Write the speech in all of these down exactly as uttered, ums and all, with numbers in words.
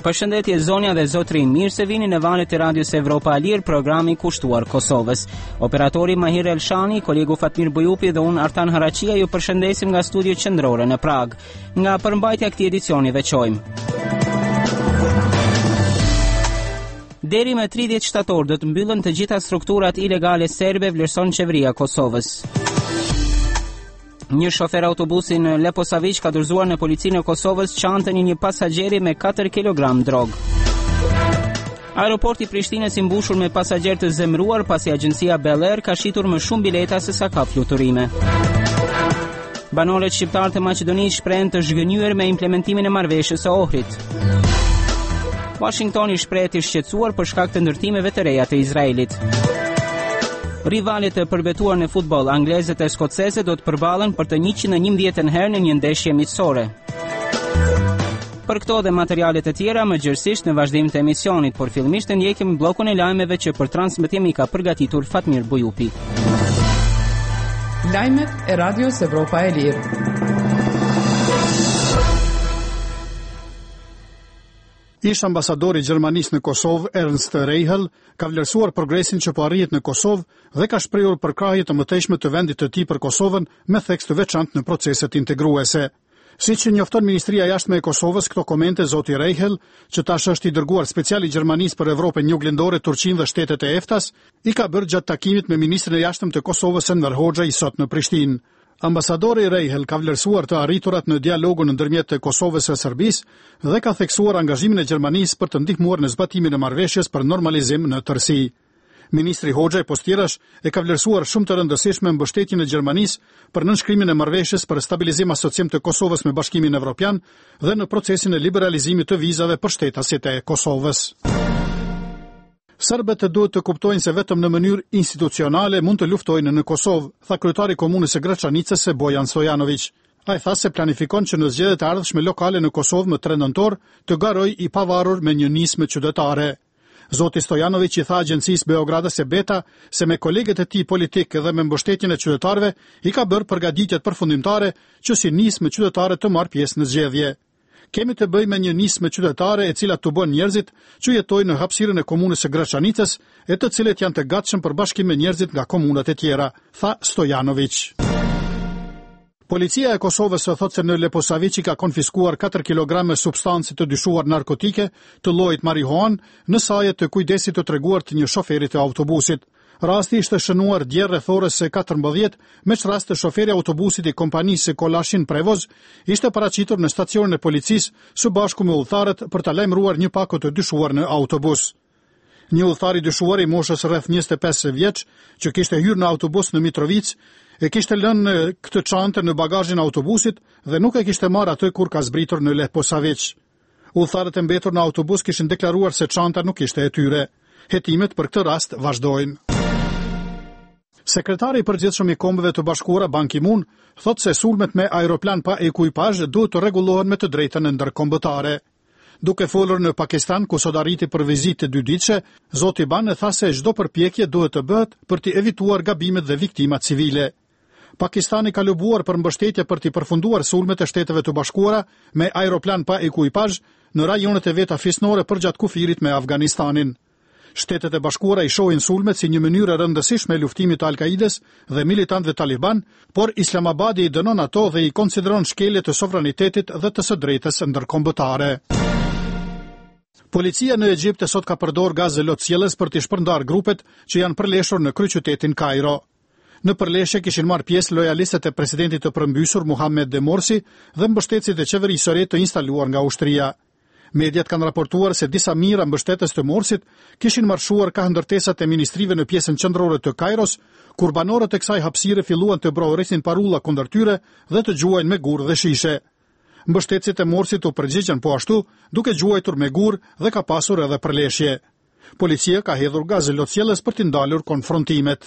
Përshëndetje zonja dhe zotrin, mirë se vini në valët e Radios Evropa e Lirë, programi kushtuar Kosovës. Operatori Mahir Elshani, kolegu Fatmir Bujupi dhe unë Artan Haraqia ju përshëndesim nga studio qendrore në Prag. Nga përmbajtja këtij edicioni veçojmë. Deri më tridhjetë shtator do të mbyllen të gjitha strukturat ilegale serbe, vlerëson qeveria e Kosovës. Një shofer autobusi në Leposavić ka dorëzuar në policinë e Kosovës çantën e një pasagjeri me katër kilogram drogë. Aeroporti i Prishtinës i mbushur me pasagerë të zemëruar pasi agjencia Bel Air ka shitur më shumë bileta se sa ka fluturime. Banorët shqiptar të Maqedonisë shprehen të zhgënjur me implementimin e marrëveshjes së Ohrit. Washingtoni shprehet i shqetësuar për shkak të ndërtimeve të reja të Izraelit. Rivalet e përbetuar në futboll, anglezët e skoceze do të përballen për të njëqind e njëmbëdhjetën herë në një ndeshje miqësore. Për këto dhe materialet e tjera, më gjërësisht në vazhdim të emisionit, por fillimisht të ndjekim bllokun e lajmeve që për transmetim i ka përgatitur Fatmir Bujupi. Lajmet e Radios Evropa e Lirë. Ish ambasadori i Gjermanisë në Kosovë, Ernst Reichel, ka vlerësuar progresin që po arrihet në Kosovë dhe ka shprehur përkrahje të mëtejshme të vendit të tij për Kosovën me theks të veçantë në proceset integruese. Siç e njofton Ministria e Jashtme e Kosovës, këto komente zoti Reichel, që tash është i dërguar special i Gjermanisë për Evropën Juglindore, Turqinë dhe shtetet e EFTA-s, i ka bërë gjatë takimit me ministrin e Jashtëm të Kosovës Enver Hoxha i sot në Prishtinë. Ambasadori Reichel ka vlerësuar të arriturat në dialogun ndërmjet të Kosovës e Serbisë dhe ka theksuar angazhimin e Gjermanisë për të ndihmuar në zbatimin e marrëveshjes për normalizim në tërësi. Ministri Hoxha post tjerash e ka vlerësuar shumë të rëndësishme mbështetjen e Gjermanisë për nënshkrimin e marrëveshjes për stabilizim asociim të Kosovës me Bashkimin Evropian dhe në procesin e liberalizimit të vizave për shtetasit e Kosovës. Serbët duhet të kuptojnë se vetëm në mënyrë institucionale mund të luftojnë në Kosovë, tha kryetari i komunës së Graçanicës Bojan Stojanović. Ai tha se planifikon që në zgjedhjet e ardhshme lokale në Kosovë më tre nëntor të garojë i pavarur me një nismë qytetare. Zoti Stojanović i tha agjencisë Beogradës e Beta se me kolegët e tij politik dhe me mbështetjen e qytetarëve i ka bërë përgatitjet përfundimtare që si nismë qytetare të marrë pjesë në zgjedhje. Kemi të bëjmë me një nismë qytetare e cila të bën njerëzit që jetojnë në hapësirën e komunës së Graçanicës e të cilët janë të gatshëm për bashkim me njerëzit nga komunat e tjera, tha Stojanović. Policia e Kosovës thotë se në Leposavić ka konfiskuar katër kilograme substancë të dyshuar narkotike të llojit marihuan në saje të kujdesit të treguar të një shoferit të autobusit. Rasti ishte shënuar dje rreth orës së katërmbëdhjetë, me rast të shoferi autobusit i kompanisë Kolashin Prevoz ishte paraqitur në stacionin e policisë së bashku me udhëtarët për ta lajmëruar një pako të dyshuar në autobus. Një udhëtar i dyshuar i moshës rreth njëzet e pesë vjeç, që kishte hyrë në autobus në Mitrovic, e kishte lënë këtë çantë në bagazhin e autobusit dhe nuk e kishte marrë atë kur ka zbritur në Leposavić. Udhëtarët e mbetur në autobus kishin deklaruar se çanta nuk ishte e tyre. Hetimet për këtë rast vazhdojnë. Sekretari i përgjithshëm i Kombeve të Bashkuara Ban Ki-moon thotë se sulmet me aeroplan pa ekuipazh duhet të rregullohen me të drejtën ndërkombëtare. Duke folur në Pakistan ku sot arriti për vizitë dyditëshe, zoti Ban e tha se çdo përpjekje duhet të bëhet për të evituar gabimet dhe viktimat civile. Pakistani ka lobuar për mbështetje për të përfunduar sulmet e Shteteve të Bashkuara me aeroplan pa ekuipazh në rajonet e veta fisnore përgjatë kufirit me Afganistanin. Shtetet e Bashkuara i shohin sulmet si një mënyrë e rëndësishme e luftimit të Al-Kaides dhe militantëve Taliban, por Islamabadi i dënon ato dhe i konsideron shkelje të sovranitetit dhe të së drejtës ndërkombëtare. Policia në Egjipt sot ka përdor gazë lotësjellës për të shpërndar grupet që janë përleshur në kryeqytetin Kairo. Në përleshje kishin marrë pjesë lojalistët e presidentit të përmbysur Mohamed Morsi dhe mbështetësit e qeverisë së re të instaluar nga ushtria. Mediat kanë raportuar se disa mijëra mbështetës të Morsit kishin marshuar ka ndërtesat e ministrive në pjesën qendrore të Kairos, kur banorët e kësaj hapësire filluan të brohërisin parulla kundër tyre dhe të gjuajnë me gur dhe shishe. Mbështetësit e Morsit u përgjigjen po ashtu, duke gjuajtur me gur dhe ka pasur edhe përleshje. Policia ka hedhur gazë lotësjellës për të ndalur konfrontimet.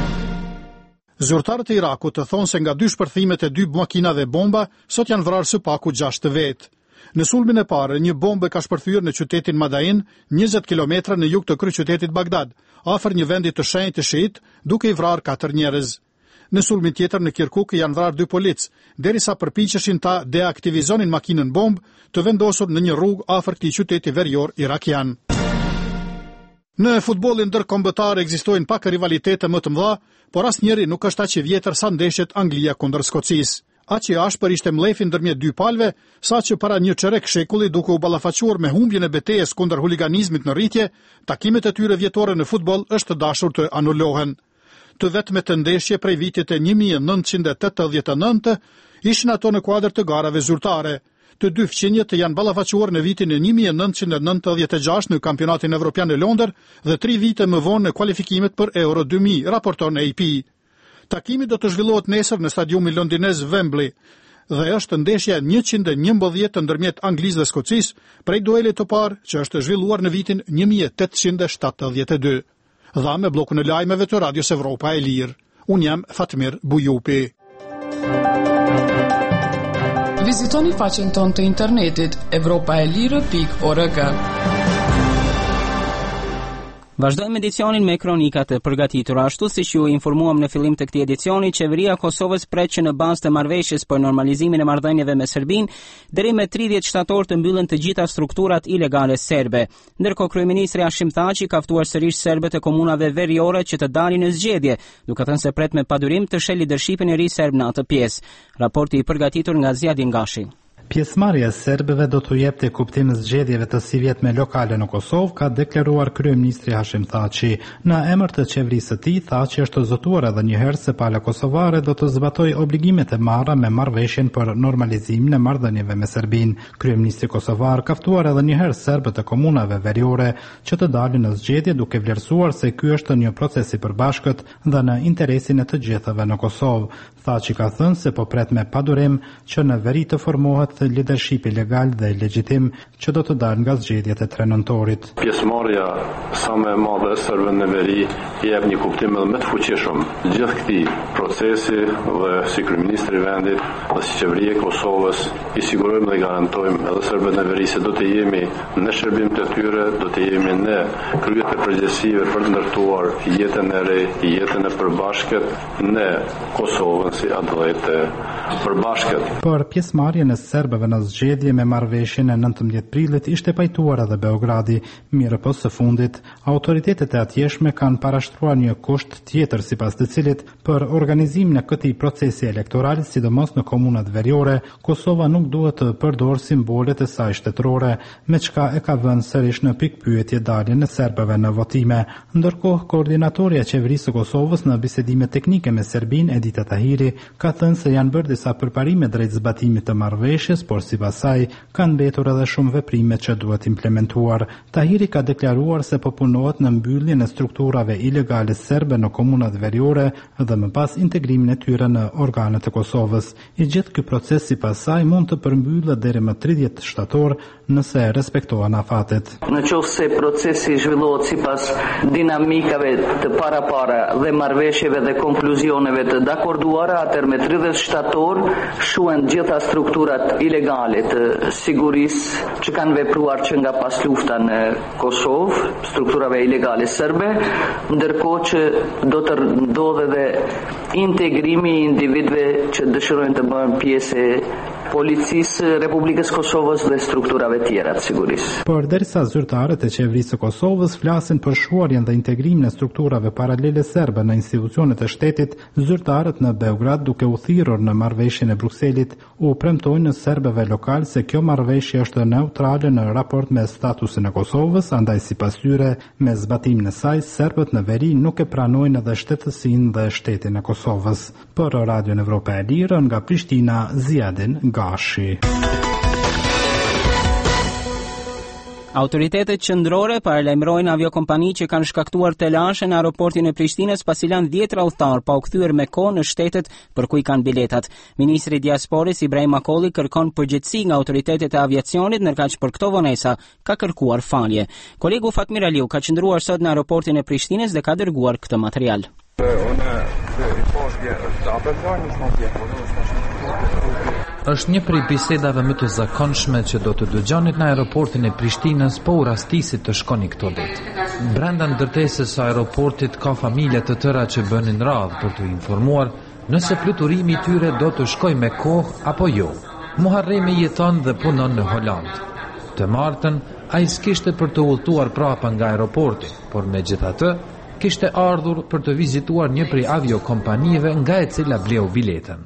Zyrtarët e Irakut të thonë se nga dy shpërthimet e dy makina dhe bomba sot janë vrarë së paku gjashtë vetë. Në sulmin e parë, një bombë ka shpërthyer në qytetin Madain, njëzet kilometra në jug të kryeqytetit Bagdad, afër një vendi të shenjtë të shiit, duke i vrarë katër njerëz. në sulmin tjetër në Kirkuk janë vrarë dy polic, derisa përpiqeshin ta deaktivizonin makinën bomb të vendosur në një rrugë afër këtij qyteti verior irakian. Në futbollin ndërkombëtar ekzistojnë pak rivalitete më të mëdha, por asnjëri nuk është aq i vjetër sa ndeshjet Anglia kundër Skocisë. Aq i ashpër ishte mlefi ndërmjet dy palëve, saqë para një çerek shekulli duke u ballafaquar me humbjen e betejës kundër huliganizmit në rritje, takimet e tyre vjetore në futboll është dashur të anulohen. Të vetmet të ndeshje prej vitit e një mijë e nëntëqind e tetëdhjetë e nëntë ishin ato në kuadër të garave zyrtare. Të dy fqinjet janë ballafaquar në vitin e një mijë e nëntëqind e nëntëdhjetë e gjashtë në kampionatin evropian në Londër dhe tri vite më vonë në kualifikimet për Euro dy mijë, raporton A P. Takimi do të zhvillohet nesër në stadiumin londinez Wembley dhe është ndeshja njëqind e njëmbëdhjetë ndërmjet Anglisë dhe Skocisë prej duelit të parë që është zhvilluar në vitin një mijë e tetëqind e shtatëdhjetë e dy. Dha me blokun e lajmeve të Radios Evropa e Lirë. Unë jam Fatmir Bujupi. Vizitoni faqen tonë të internetit evropaelire pikë org. Vazhdojmë edicionin me kronikat e përgatitura. Ashtu siç ju informuam në fillim të këtij edicioni, qeveria e Kosovës pret që në bazë të marrëveshjes për normalizimin e marrëdhënieve me Serbinë, deri me tridhjetë shtator të mbyllen të gjitha strukturat ilegale serbe. Ndërkohë kryeministri Hashim Thaçi ka ftuar sërish serbët e komunave veriore që të dalin në zgjedhje, duke thënë se pret me padurim të sheh lidershipin e ri serb në atë pjesë. Raporti i përgatitur nga Ziadin Gashi. Pjesëmarrja e serbëve do t'u jepte kuptim zgjedhjeve të si vjetme lokale në Kosovë, ka deklaruar kryeministri Hashim Thaçi. Në emër të qeverisë së tij, Thaçi është zotuar edhe një herë se pala kosovare do të zbatojë obligimet e marra me marrëveshjen për normalizimin e marrëdhënieve me Serbinë. Kryeministri kosovar ka ftuar edhe një herë serbët e komunave veriore që të dalin në zgjedhje, duke vlerësuar se ky është një proces i përbashkët dhe në interesin e të gjithëve në Kosovë. Thaçi ka thënë se po pret me padurim që në veri të formohet lidershipi legal dhe legjitim që do të dalë nga zgjedhjet e tre nëntorit. Pjesëmarrja sa më e madhe e serbëve në veri i jep një kuptim edhe më të fuqishëm gjithë këtij procesi dhe si kryeministri i vendit dhe si qeveria e Kosovës i sigurojmë dhe garantojmë edhe serbëve në veri se do të jemi në shërbim të tyre, do të jemi në kryet e përgjegjësive për të ndërtuar jetën e re, jetën e përbashkët në Kosovën si atë përbashkët. Për pjesëmarrjen e serbëve në zgjedhje me marrëveshjen e nëntëmbëdhjetë prillit ishte pajtuar edhe Beogradi, mirë po së fundit autoritetet e atjeshme kanë parashtruar një kusht tjetër sipas të cilit për organizimin e këtij procesi elektoral, sidomos në komunat veriore, Kosova nuk duhet të përdorë simbolet e saj shtetërore, me çka e ka vënë sërish në pikpyetje daljen e serbëve në votime. Ndërkohë, koordinatorja e qeverisë së Kosovës në bisedime teknike me Serbinë, Edita Tahiri, ka thënë se janë bërë disa përparime drejt zbatimit të marrëveshjes, por sipas saj kanë mbetur edhe shumë veprime që duhet implementuar. Tahiri ka deklaruar se po punohet në mbylljen e strukturave ilegale serbe në komunat veriore dhe më pas integrimin e tyre në organet e Kosovës. I gjithë ky proces sipas saj mund të përmbyllet deri më tridhjetë shtator nëse respektohen afatet. Në qoftë se procesi zhvillohet sipas dinamikave të parapara dhe marrëveshjeve dhe konkluzioneve të dakorduara, atëherë me tridhjetë shtator shuhen gjitha strukturat ilegale të sigurisë që kanë vepruar që nga pas lufta në Kosovë, strukturave ilegale serbe, ndërkohë që do të ndodhe dhe integrimi i individëve që dëshirojnë të bëhen pjesë e policisë Republikës Kosovës dhe strukturave tjera të sigurisë. Por derisa zyrtarët e qeverisë së Kosovës flasin për shuarjen dhe integrimin e strukturave paralele serbe në institucionet e shtetit, zyrtarët në Beograd, duke u thirrur në marrëveshjen e Brukselit, u premtojnë serbëve lokal se kjo marrëveshje është neutrale në raport me statusin e Kosovës, andaj sipas tyre, me zbatimin e saj, serbët në veri nuk e pranojnë edhe shtetësinë dhe shtetin e Kosovës. Për Radion Evropa e Lirë, nga Prishtina, Ziadin Gashi. Autoritetet qendrore paralajmërojnë aviokompani që kanë shkaktuar telashe në aeroportin e Prishtinës pasi lanë dhjetra udhëtar pa u kthyer me kohë në shtetet për ku i kanë biletat. Ministri i diasporës Ibrahim Akolli kërkon përgjegjësi nga autoritetet e aviacionit, ndërkaq për këto vonesa ka kërkuar falje. Kolegu Fatmir Aliu ka qëndruar sot në aeroportin e Prishtinës dhe ka dërguar këtë material. Është një prej bisedave më të zakonshme që do të dëgjoni në aeroportin e Prishtinës, po u rastisit të shkoni këto ditë. Brenda ndërtesës së aeroportit ka familje të tëra që bënin radhë për të informuar nëse fluturimi i tyre do të shkojë me kohë apo jo. Muharremi jeton dhe punon në Holand. Të martën, ai s'kishte për të udhëtuar prapa nga aeroporti, por megjithatë kishte ardhur për të vizituar një prej aviokompanive nga e cila bleu biletën.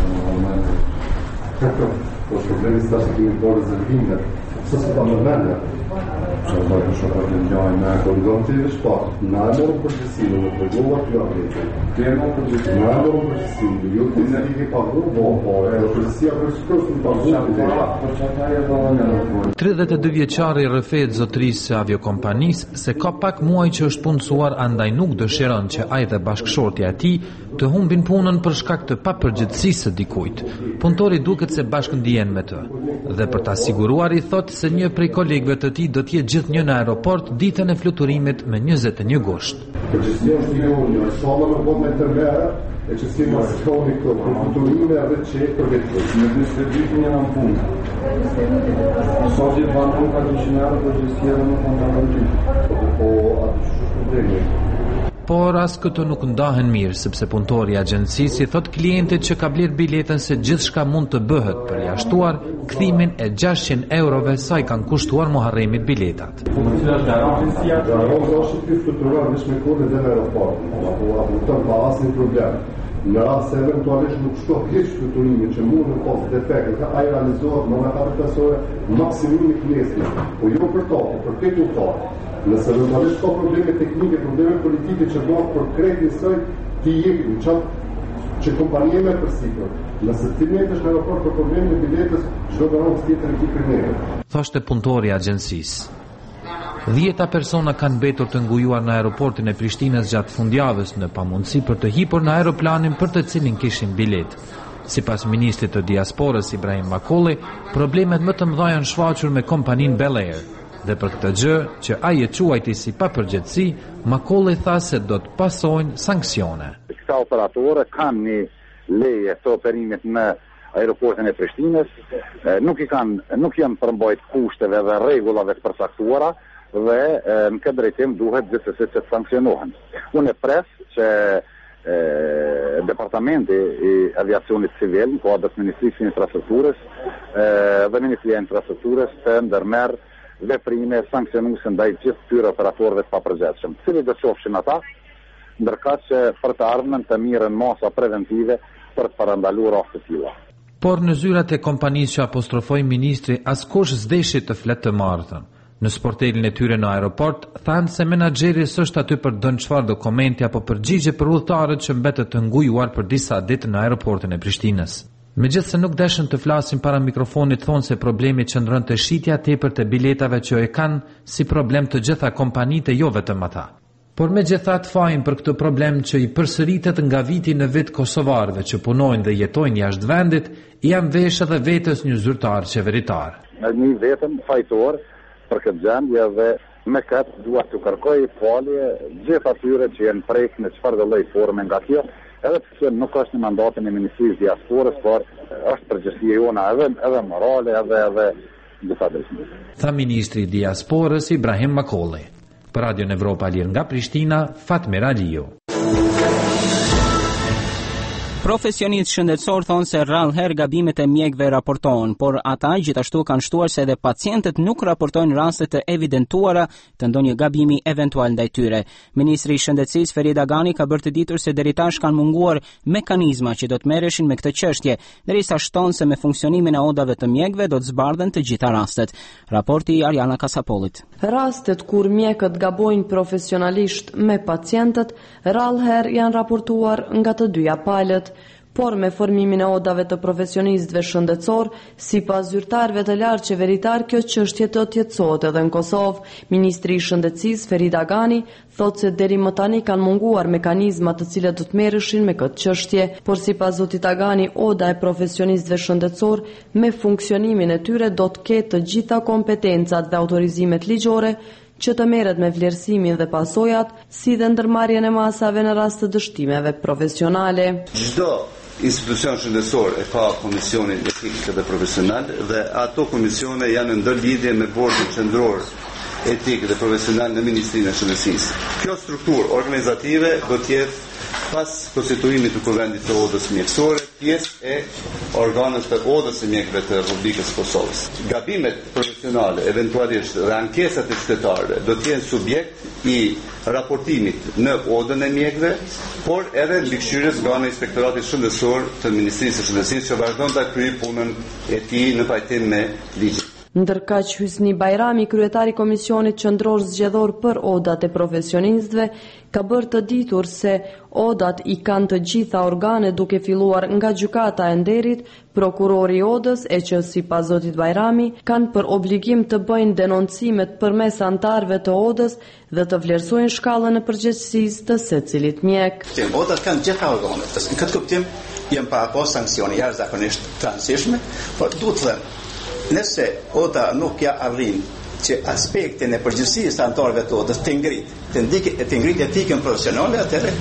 Që dhe të shokat në njajnë me kondon të i dhe shpatë, në e morën përgjësinë, në të regoha të javete, në e morën përgjësinë, ju të në i ke pagu, bo, po, e dhe përgjësia për shkës në pagu, tridhjetë e dy vjeçari rrëfet zotrisë së aviokompanisë se ka pak muaj që është punësuar, andaj nuk dëshiron që ai dhe bashkëshortja e tij të humbin punën për shkak të papërgjegjësisë së dikujt. Punëtori duket se bashkë ndihen me të. Dhe për ta siguruar i thotë se një prej kolegëve të tij do të jetë gjithnjë në aeroport ditën e fluturimit me njëzet e një gusht. Përgjësia është një unë, është shala me bod me tërmera, e që si ma shkoni këto për fluturime edhe që për vetës. Në disë ditë një në punë. Sa gjithë banë ka të qënërë përgjësia dhe nuk në të gjithë. Po atë që problemi. Por as këto nuk ndahen mirë, sepse punëtori i agjencisë i thot klientit që ka bler biletën se gjithçka mund të bëhet për jashtuar kthimin e gjashtëqind eurove sa i kanë kushtuar Muharremit biletat. Agjencia është të fluturuar veç me kodin dhe në aeroport, apo apo të pa asnjë problem. Në rast se eventualisht nuk shtohet hiç fluturimin që mund të pas defekt, ka ai realizohet në një kapitazore maksimumi klesë, po jo për to, për këtë udhëtar. Nëse eventualisht ka probleme teknike, probleme politike që bëhen për kreditin së ti jep në çat që kompania më përsipër. Nëse ti metesh në aeroport për problemin e biletës, çdo garantë tjetër ti kërkon. Thoshte punëtori i agjencisë. Dhjeta persona kanë mbetur të ngujuar në aeroportin e Prishtinës gjatë fundjavës në pamundësi për të hipur në aeroplanin për të cilin kishin bilet. Sipas ministrit të diasporës Ibrahim Makolli, problemet më të mëdha janë shfaqur me kompaninë Bel Air. Dhe për këtë gjë, që ai e quajti si papërgjegjësi, Makolli tha se do të pasojnë sanksione. Këta operatorë kanë një leje të operimit në aeroportin e Prishtinës, nuk i kanë nuk janë përmbajt kushteve dhe rregullave të përcaktuara dhe në këtë drejtim duhet gjithsesi të sanksionohen. Unë e pres që e, Departamenti i Aviacionit Civil, po edhe Ministrisë së Infrastrukturës e, dhe Ministria e Infrastrukturës të ndërmerr veprime sanksionuese ndaj gjithë këtyre operatorëve të papërgjegjshëm, të cilët do të qofshin ata, ndërkaq që për të ardhmen të mirën masa preventive për të parandaluar raste të tilla. Por në zyrat e kompanisë që apostrofoi ministri, askush s'deshi të flet të martën. Në sportelin e tyre në aeroport, thanë se menaxheri s'është aty për dënë çfarë dokumenti apo përgjigje për udhëtarët që mbetët të ngujuar për disa ditë në aeroportin e Prishtinës. Megjithse nuk dashën të flasin para mikrofonit, thonë se problemi qëndron te shitja tepër të biletave që e kanë si problem të gjitha kompanitë, jo vetëm ata. Por megjithatë fajin për këtë problem që i përsëritet nga viti në vit kosovarëve që punojnë dhe jetojnë jashtë vendit, janë vesh edhe vetës një zyrtar qeveritar. Në një vetëm fajtor për këtë gjendje dhe me këtë duhet të kërkoj falje gjithë atyre që janë prek në çfarë lloj forme nga kjo, edhe pse nuk është në mandatin e Ministrisë së Diasporës, por është përgjegjësia jona edhe edhe morale edhe edhe disa drejtime. Tha ministri i Diasporës Ibrahim Makolli. Për Radio Evropa Lir nga Prishtina, Fatmir Aliu. Profesionistë shëndetësor thonë se rrallëherë gabimet e mjekëve raportohen, por ata gjithashtu kanë shtuar se edhe pacientët nuk raportojnë raste të evidentuara të ndonjë gabimi eventual ndaj tyre. Ministri i Shëndetësisë Ferid Agani ka bërë të ditur se deri tash kanë munguar mekanizma që do të merreshin me këtë çështje, derisa shton se me funksionimin e odave të mjekëve do të zbardhen të gjitha rastet. Raporti i Ariana Kasapollit. Rastet kur mjekët gabojnë profesionalisht me pacientët, rrallëherë janë raportuar nga të dyja palët. Por me formimin e odave të profesionistëve shëndetësor, sipas zyrtarëve të lartë qeveritar, kjo çështje do të jetësohet edhe në Kosovë. Ministri i Shëndetësisë Ferid Agani thotë se deri më tani kanë munguar mekanizma të cilat do të merreshin me këtë çështje, por sipas zotit Agani, oda e profesionistëve shëndetësor me funksionimin e tyre do të ketë të gjitha kompetencat dhe autorizimet ligjore që të merret me vlerësimin dhe pasojat, si dhe ndërmarrjen e masave në rast të dështimeve profesionale. Çdo institucion shëndetësor e ka komisionin etik dhe profesional dhe ato komisione janë në ndërlidhje me bordin qendror etik dhe profesional në Ministrinë e Shëndetësisë. Kjo strukturë organizative do të jetë pas konstituimit të Kuvendit të Odës mjekësore, pjesë e organeve të Odës së Mjekëve të Republikës Kosovës. Gabimet profesionale, eventualisht dhe ankesat e qytetarëve do të jenë subjekt i raportimit në Odën e Mjekëve, por edhe mbikëqyrjes nga ana e Inspektoratit Shëndetësor të Ministrisë së Shëndetësisë që vazhdon ta kryejë punën e tij në pajtim me ligjin. Ndërkaq Hysni Bajrami, kryetari Komisionit Qendror Zgjedhor për Odat e Profesionistëve, ka bërë të ditur se odat i kanë të gjitha organe duke filluar nga gjykata e nderit, prokurori i Odës e që sipas zotit Bajrami kanë për obligim të bëjnë denoncimet përmes antarëve të Odës dhe të vlerësojnë shkallën e përgjegjësisë të secilit mjek. Odat kanë gjitha organet. Në këtë kuptim janë para pas sanksione jashtëzakonisht të rëndësishme, por duhet të them, nëse Oda nuk ja arrin që aspektin e përgjithësisë të antarëve të Odës të ngrit, të ndikë të ngrit etikën profesionale, atëherë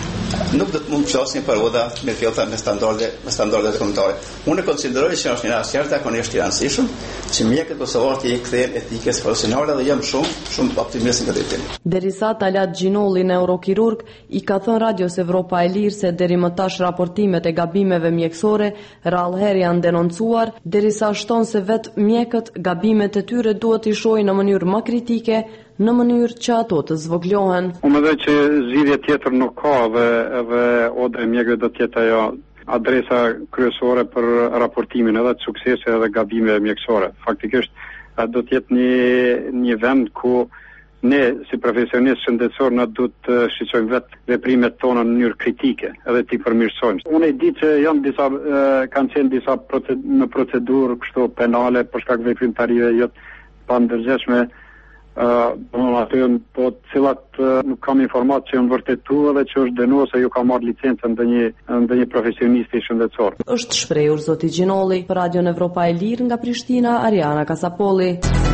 nuk do të mund të flasim për Oda me fjallta me standarde me standarde kombëtare. Unë konsideroj që është një rast jashtëzakonisht i rëndësishëm që mjekët kosovar të kthehen etikës profesionale dhe jam shumë shumë optimist në këtë temë. Derisa Talat Gjinolli, neurokirurg, i ka thënë Radios Evropa e Lirë se deri më tash raportimet e gabimeve mjekësore rrallëherë janë denoncuar, derisa shton se vetë mjekët gabimet e tyre duhet i shohin në mënyrë më kritike, në mënyrë që ato të zvoglohen. Unë mendoj që zgjidhje tjetër nuk ka dhe edhe Oda e Mjekëve do të jetë ajo adresa kryesore për raportimin edhe të suksesit edhe gabimeve mjekësore. Faktikisht do të jetë një një vend ku ne si profesionistë shëndetësor na duhet të shqetësojmë vetë veprimet tona në mënyrë kritike, edhe t'i përmirësojmë. Unë e di që janë disa e, kanë qenë disa proced, në procedurë kështu penale për shkak veprimtarive jo të pandërgjeshme. Uh, aty, po cilat uh, nuk kam informatë që janë vërtetuar dhe që është dënuar se ju ka marrë licencën ndonjë ndonjë profesionisti shëndetësor. Është shprehur zoti Gjinolli për Radion Evropa e Lirë nga Prishtina, Ariana Kasapolli.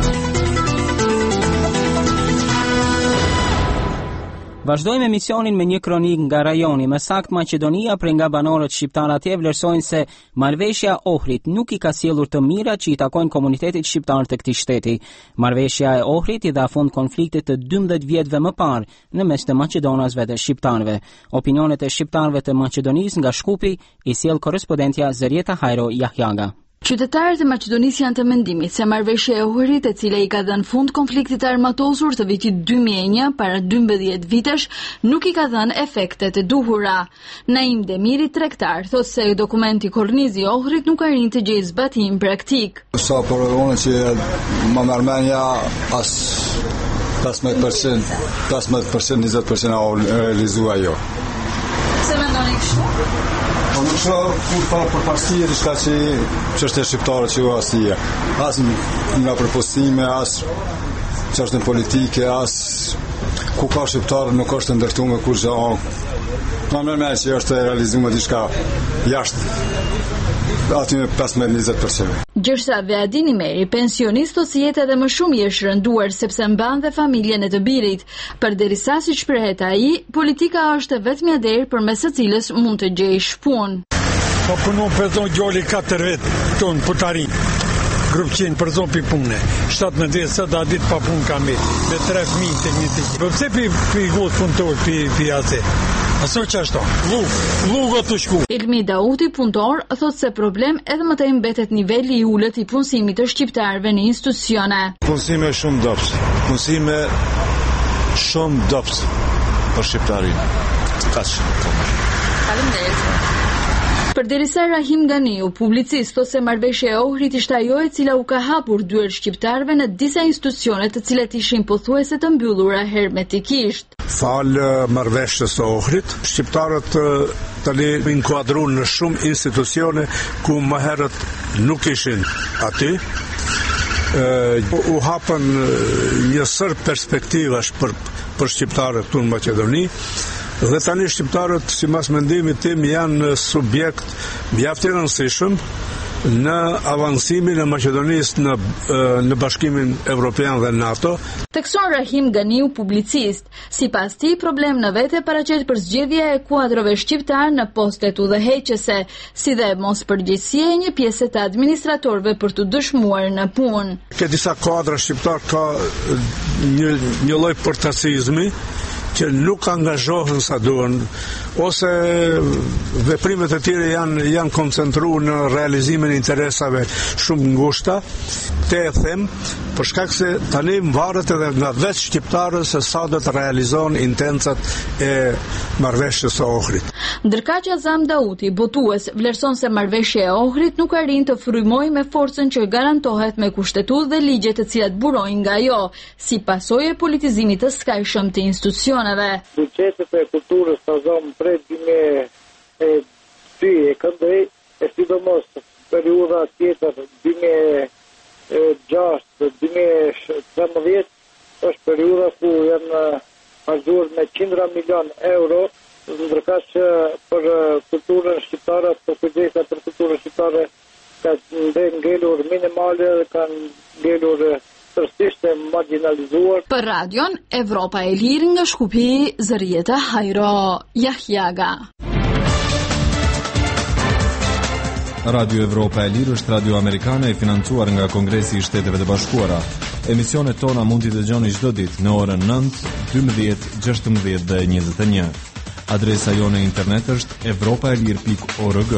Vazhdojmë emisionin me një kronik nga rajoni. Më saktë Maqedonia prej nga banorët shqiptar atje vlerësojnë se marrëveshja Ohrit nuk i ka sjellur të mirat që i takojnë komunitetit shqiptar të këtij shteti. Marrëveshja e Ohrit i dha fund konfliktit të dymbëdhjetë vjetëve më parë në mes të maqedonasve dhe shqiptarëve. Opinionet e shqiptarëve të Maqedonisë nga Shkupi i sjell korrespondentja Zerieta Hajro Jahjaga. Qytetarët e Maqedonisë janë të mendimit se marrëveshja e Ohrit, e cila i ka dhënë fund konfliktit armatosur të vitit dy mijë e një para dymbëdhjetë vitesh, nuk i ka dhënë efektet e duhura. Naim Demiri, tregtar, thotë se dokumenti kornizi i Ohrit nuk arrin të gjejë zbatim praktik. Sa për unë që më mërmenja as pesëmbëdhjetë përqind, pesëmbëdhjetë përqind, njëzet përqind a realizua jo. Se mendoni kështu? Po nuk shoh kur pa përparësi diçka që çështja shqiptare që u asia. As nga përpostime, as çështën politike, as ku ka shqiptarë nuk është ndërtuar me kur gjë. Ma më mërë që është realizuar diçka jashtë aty me pesëmbëdhjetë njëzet përqind. Gjërsa Veadini Meri, pensionist ose jetë edhe më shumë i është rënduar sepse mban dhe familjen e të birit. Përderisa si shprehet ai, politika është vetmja derë përmes së cilës mund të gjejsh punë. Po punon për zonë gjoli katër vetë tonë putarin. Grupqin për zonë pi pune. shtatëmbëdhjetë vjeç sa da ditë pa punë kam me tre fëmijë teknikë. Po pse pi pi gotë punëtor pi pi atë. Aso që ashtu, lug, lugo të shku. Elmi Dauti, punëtor, thot se problem edhe më tej mbetet nivelli i ulët i punësimit të shqiptarëve në institucione. Punësime shumë dobës, punësime shumë dobës për shqiptarin. Kaq. Faleminderit. Përderisa Rahim Ganiu, publicist, ose marrëveshja e Ohrit ishte ajo e cila u ka hapur dyer shqiptarëve në disa institucione të cilat ishin pothuajse të mbyllura hermetikisht. Fal marrëveshjes së Ohrit, shqiptarët tani inkuadruan në shumë institucione ku më herët nuk ishin aty. U hapën një sër perspektivash për për shqiptarët këtu në Maqedoni. Dhe tani shqiptarët, sipas mendimit tim, janë subjekt mjaft i rëndësishëm në avancimin e Maqedonisë në në Bashkimin Evropian dhe NATO. Tekson Rahim Ganiu, publicist, sipas tij problem në vete paraqet për zgjedhja e kuadrove shqiptar në postet udhëheqëse, si dhe mospërgjegjësia e një pjesë të administratorëve për të dëshmuar në punë. Ke disa kuadra shqiptar ka një një lloj portacizmi që nuk angazhohen sa duhen, ose veprimet e tyre janë janë koncentruar në realizimin e interesave shumë ngushta. Te e them, për shkak se tani varet edhe nga vetë shqiptarët se sa do të realizojnë intencat e marrëveshjes së Ohrit. Ndërkaq Azam Dauti, botues, vlerëson se marrëveshja e Ohrit nuk arrin të frymojë me forcën që garantohet me kushtetutë dhe ligje të cilat burojnë nga ajo, si pasojë e politizimit të skajshëm të institucioneve. Buqetet e kulturës të zonë prej dy mijë e dy e këndej, e sidomos periudha tjetër dy mijë e gjashtë dy mijë e trembëdhjetë është periudha ku janë harxuar me qindra milion euro, ndërkaq që për kulturën shqiptare, për kujdesa për kulturën shqiptare ka ngelur minimale, kanë ngelur tërësisht e marginalizuar. Për radion Evropa e Lirë nga Shkupi, Zërieta Hajro Jahjaga. Radio Evropa e Lirë është radio amerikane e financuar nga Kongresi i Shteteve të Bashkuara. Emisionet tona mund t'i dëgjoni çdo ditë në orën nëntë, dymbëdhjetë, gjashtëmbëdhjetë dhe njëzet e një. Adresa jone e internet është evropaelir pikë org.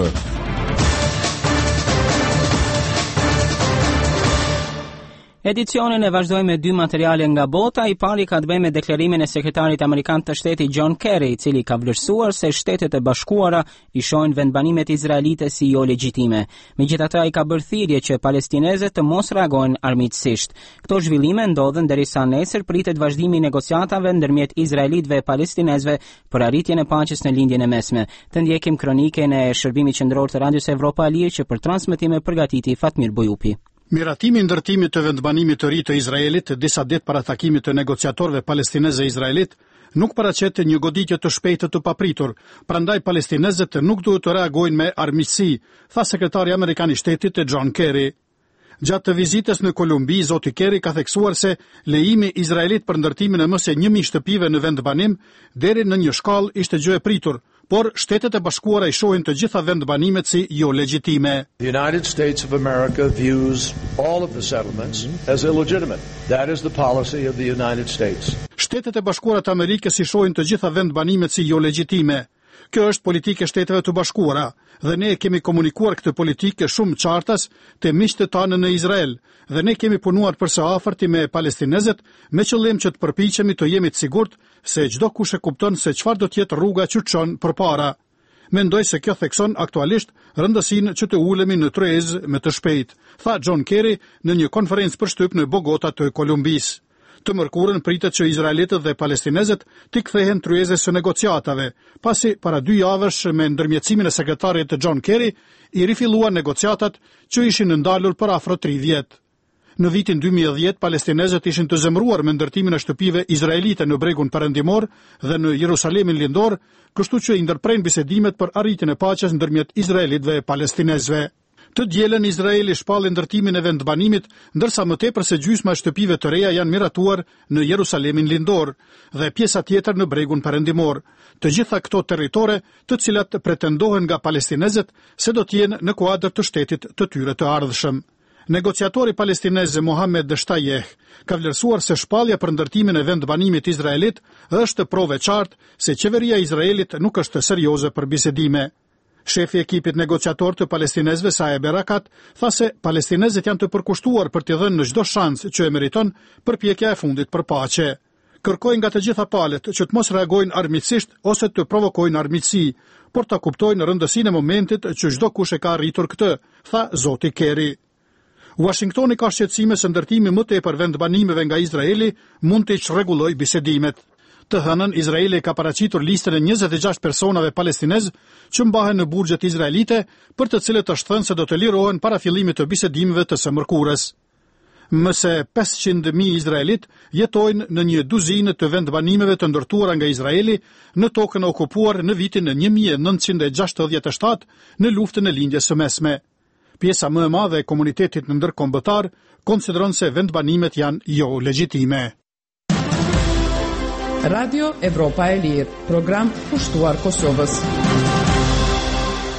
Edicionin e vazhdojmë me dy materiale nga bota. I pari ka të bëjë me deklarimin e sekretarit amerikan të shtetit John Kerry, i cili ka vlerësuar se Shtetet e Bashkuara i shohin vendbanimet izraelite si jo legjitime. Megjithatë, ai ka bërë thirrje që palestinezët të mos reagojnë armiqësisht. Këto zhvillime ndodhen derisa nesër pritet vazhdimi i negociatave ndërmjet izraelitëve e palestinezëve për arritjen e paqes në lindjen e mesme. Të ndjekim kroniken e shërbimit qendror të Radios Evropa e Lirë që për transmetim e përgatiti Fatmir Bujupi. Miratimi i ndërtimit të vendbanimit të ri të Izraelit disa ditë para takimit të negociatorëve palestinezë e Izraelit nuk paraqet një goditje të shpejtë të papritur, prandaj palestinezët nuk duhet të reagojnë me armiqësi, tha sekretari amerikan i shtetit John Kerry. Gjatë të vizitës në Kolumbi, zoti Kerry ka theksuar se lejimi Izraelit për ndërtimin e më se një mijë shtëpive në vendbanim deri në një shkallë ishte gjë e pritur, por Shtetet e Bashkuara i shohin të gjitha vendbanimet si jo legjitime. The United States of America views all of the settlements as illegitimate. That is the policy of the United States. Shtetet e Bashkuara të Amerikës i shohin të gjitha vendbanimet si jo legjitime. Kjo është politikë e Shteteve të Bashkuara dhe ne kemi komunikuar këtë politikë shumë qartas te miqtë tanë në Izrael dhe ne kemi punuar për së afërti me palestinezët me qëllim që të përpiqemi të jemi të sigurt se çdo kush e kupton se çfarë do të jetë rruga që çon përpara. Mendoj se kjo thekson aktualisht rëndësinë që të ulemi në tryezë me të shpejtë, tha John Kerry në një konferencë për shtyp në Bogota të Kolumbisë. Të mërkurën pritet që izraelitët dhe palestinezët t'i kthehen tryezës së negociatave, pasi para dy javësh me ndërmjetësimin e sekretarit John Kerry i rifilluan negociatat që ishin ndalur për afro tri vjet. Në vitin dy mijë e dhjetë, palestinezët ishin të zemruar me ndërtimin e shtëpive izraelite në bregun perëndimor dhe në Jerusalemin lindor, kështu që i ndërprejnë bisedimet për arritjen e paqes ndërmjet izraelitëve e palestinezëve. Të dielën Izraeli shpalli ndërtimin e vendbanimit, ndërsa më tepër se gjysma e shtëpive të reja janë miratuar në Jerusalemin lindor dhe pjesa tjetër në bregun perëndimor. Të gjitha këto territore, të cilat pretendohen nga palestinezët se do të jenë në kuadër të shtetit të tyre të ardhshëm. Negociatori palestinez Mohamed Shtajeh ka vlerësuar se shpallja për ndërtimin e vendbanimit izraelit është provë e qartë se qeveria e Izraelit nuk është serioze për bisedime. Shefi i ekipit negociator të palestinezëve Saeb Erakat tha se palestinezët janë të përkushtuar për t'i dhënë në çdo shans që e meriton përpjekja e fundit për paqe. Kërkojnë nga të gjitha palët që të mos reagojnë armiqësisht ose të provokojnë armiqësi, por ta kuptojnë rëndësinë e momentit që çdo kush e ka arritur këtë, tha zoti Kerry. Washingtoni ka shqetësime se ndërtimi më tepër vendbanimeve nga Izraeli mund të çrregullojë bisedimet. Të hënën, Izraeli ka paraqitur listën e njëzet e gjashtë personave palestinez që mbahen në burgjet izraelite, për të cilët është thënë se do të lirohen para fillimit të bisedimeve të së mërkurës. Më se pesëqind mijë izraelit jetojnë në një duzinë të vendbanimeve të ndërtuara nga Izraeli në tokën e okupuar në vitin një mijë e nëntëqind e gjashtëdhjetë e shtatë në luftën e lindjes së mesme. Pjesa më e madhe e komunitetit në ndërkombëtar konsideron se vendbanimet janë jo legjitime. Radio Evropa e Lirë, program pushtuar Kosovës.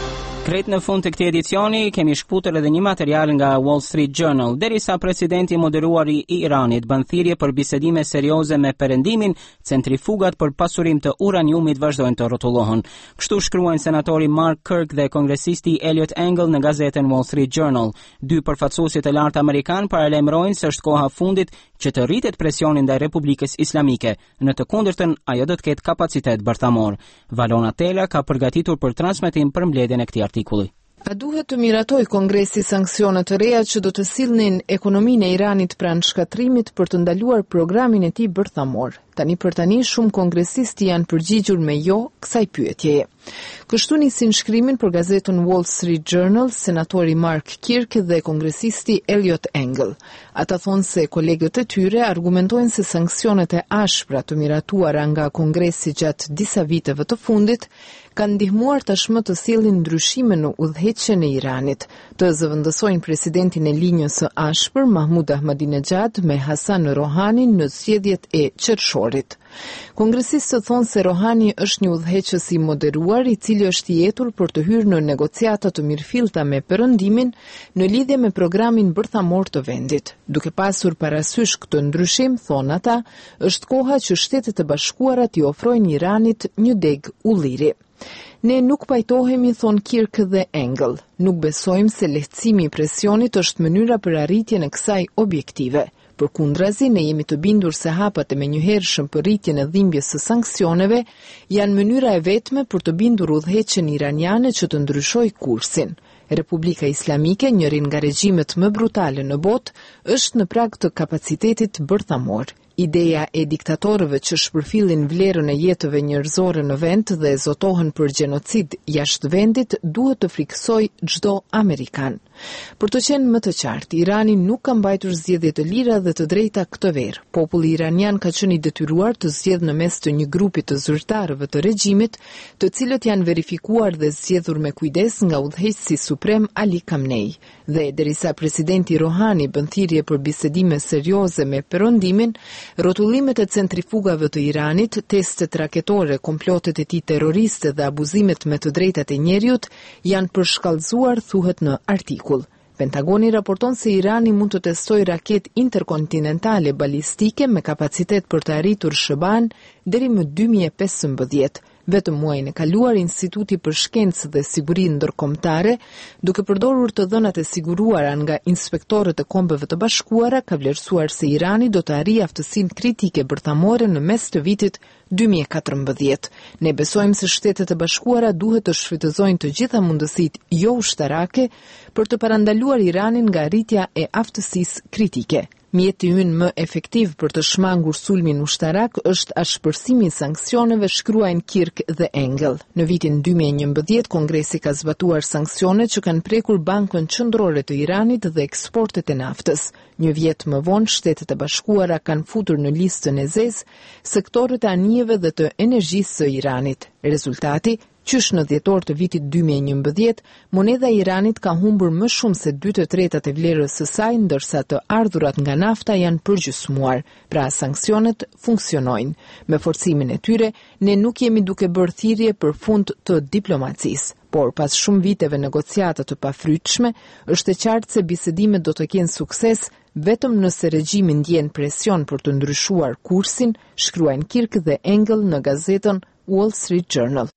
Krejt në fund të këtij edicioni kemi shkputur edhe një material nga Wall Street Journal. Derisa presidenti moderuar i Iranit bën thirrje për bisedime serioze me Perëndimin, centrifugat për pasurim të uraniumit vazhdojnë të rrotullohen. Kështu shkruajnë senatori Mark Kirk dhe kongresisti Eliot Engel në gazetën Wall Street Journal. Dy përfaqësuesit të lartë amerikan paralajmërojnë se është koha fundit që të rritet presioni ndaj Republikës Islamike. Në të kundërtën, ajo do të ketë kapacitet bërthamor. Valona Tela ka përgatitur për transmetim për mbledhjen e këtij artikulli. A duhet të miratoj Kongresi sanksione të reja që do të sillnin ekonominë e Iranit pranë shkatrimit për të ndaluar programin e tij bërthamor? Tani për tani shumë kongresistë janë përgjigjur me jo kësaj pyetjeje. Kështu nisin shkrimin për gazetën Wall Street Journal senatori Mark Kirk dhe kongresisti Eliot Engel. Ata thonë se kolegët e tyre argumentojnë se sanksionet e ashpra të miratuara nga Kongresi gjatë disa viteve të fundit kanë ndihmuar tashmë të sjellin ndryshime në udhëheqjen e Iranit, të zëvendësojnë presidentin e linjës së ashpër Mahmoud Ahmadinejad me Hasan Rohani në zgjedhjet e qershorit. Kongresistët thonë se Rohani është një udhëheqës i moderuar i cili është i jetur për të hyrë në negociata të mirëfillta me Perëndimin në lidhje me programin bërthamor të vendit. Duke pasur parasysh këtë ndryshim, thonë ata, është koha që Shtetet e Bashkuara t'i ofrojnë Iranit një deg ulliri. Ne nuk pajtohemi, thon Kirk dhe Engel. Nuk besojmë se lehtësimi i presionit është mënyra për arritjen e kësaj objektive. Përkundrazi, ne jemi të bindur se hapat e menjëhershëm për rritjen e dhimbjes së sanksioneve janë mënyra e vetme për të bindur udhëheqjen iraniane që të ndryshojë kursin. Republika Islamike, njërin nga regjimet më brutale në botë, është në prag të kapacitetit bërthamor. Ideja e diktatorëve që shpërfillin vlerën e jetëve njerëzore në vend dhe zotohen për gjenocid jashtë vendit duhet të frikësoj çdo amerikan. Për të qenë më të qartë, Irani nuk ka mbajtur zgjedhje të lira dhe të drejta këtë verë. Populli iranian ka qenë i detyruar të zgjedhë në mes të një grupi të zyrtarëve të regjimit, të cilët janë verifikuar dhe zgjedhur me kujdes nga udhëheqësi suprem Ali Khamenei. Dhe derisa presidenti Rohani bën thirrje për bisedime serioze me Perëndimin, rrotullimet e centrifugave të Iranit, testet raketore, komplotet e tij terroriste dhe abuzimet me të drejtat e njerëzit janë përshkallëzuar, thuhet në artikull. Pentagoni raporton se Irani mund të testojë raketë interkontinentale balistike me kapacitet për të arritur shëban deri më dy mijë e pesëmbëdhjetë. Vetëm muajin e kaluar, Instituti për Shkencë dhe Siguri Ndërkombëtare, duke përdorur të dhënat e siguruara nga inspektorët e Kombeve të Bashkuara, ka vlerësuar se Irani do të arrijë aftësinë kritike bërthamore në mes të vitit dy mijë e katërmbëdhjetë. Ne besojmë se Shtetet e Bashkuara duhet të shfrytëzojnë të gjitha mundësitë jo ushtarake për të parandaluar Iranin nga arritja e aftësisë kritike. Mjeti ynë më efektiv për të shmangur sulmin ushtarak është ashpërsimi i sanksioneve, shkruajnë Kirk dhe Engel. Në vitin dy mijë e njëmbëdhjetë, Kongresi ka zbatuar sanksionet që kanë prekur Bankën Qendrore të Iranit dhe eksportet e naftës. Një vjet më vonë, Shtetet e Bashkuara kanë futur në listën e zezë sektorët e anijeve dhe të energjisë së Iranit. Rezultati, qysh në dhjetor të vitit dy mijë e njëmbëdhjetë, monedha e Iranit ka humbur më shumë se dy të tretat e vlerës së saj, ndërsa të ardhurat nga nafta janë përgjysmuar, pra sanksionet funksionojnë. Me forcimin e tyre, ne nuk jemi duke bërë thirrje për fund të diplomacisë. Por pas shumë viteve negociata të pafrytshme, është e qartë se bisedimet do të kenë sukses vetëm nëse regjimi ndjen presion për të ndryshuar kursin, shkruajnë Kirk dhe Engel në gazetën Wall Street Journal.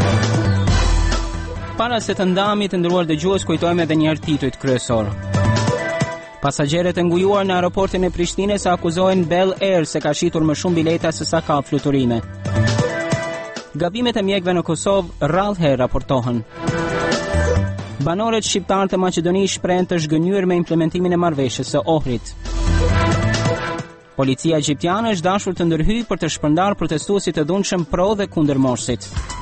Para se të ndami, të nderuar dëgjues, kujtojmë edhe një herë titujt kryesor. Pasagerët e ngujuar në aeroportin e Prishtinës akuzojnë Bell Air se ka shitur më shumë bileta se sa ka fluturime. Gabimet e mjekëve në Kosovë rrallëherë raportohen. Banorët shqiptar të Maqedonisë shprehen të zhgënjur me implementimin e marrëveshjes së Ohrit. Policia egjiptiane është dashur të ndërhyjë për të shpërndarë protestuesit të dhunshëm pro dhe kundër Morsit.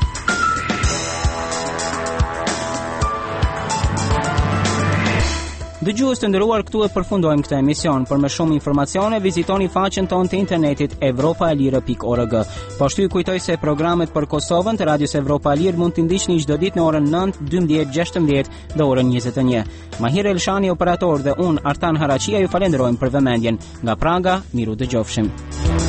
Dëgjues të nderuar, këtu e përfundojmë këtë emision. Për më shumë informacione, vizitoni faqen tonë të internetit evropa e lirë pikë org. Po ashtu ju kujtoj se programet për Kosovën të Radios Evropa e Lirë mund të ndiqni çdo ditë në orën nëntë, dymbëdhjetë, gjashtëmbëdhjetë dhe orën njëzet e një. Mahir Elshani operator dhe unë Artan Haraqia ju falenderojmë për vëmendjen. Nga Praga, miru dëgjofshim.